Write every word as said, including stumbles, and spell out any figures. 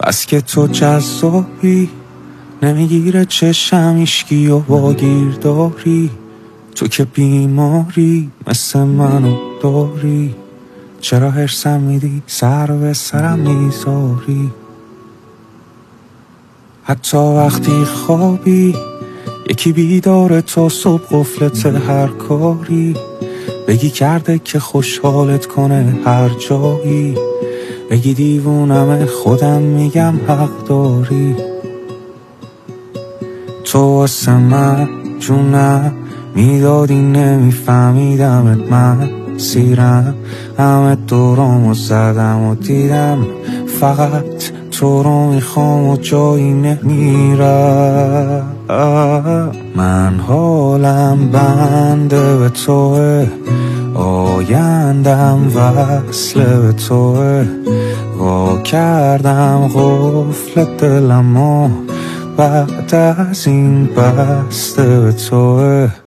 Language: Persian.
بس که تو جذابی، نمیگیره چشم ایشکی و واگیر داری. تو که بیماری مثل منو داری، چرا هرسم میدی سر به سرم میذاری؟ حتی وقتی خوابی یکی بیداره تا صبح قفلت هر کاری. بگی کرده که خوشحالت کنه هر جایی، بگی دیوونم خودم میگم حق داری. تو واسه من جونم میدادی نمیفهمیدمت، من سیرم همه دورامو زدم و دیدم فقط تو رو میخوام و جایی نمیرم. من حالم بنده به توه، آیندم وصله به توه. وا کردم قفل دلم و بعد از این بسته به توه.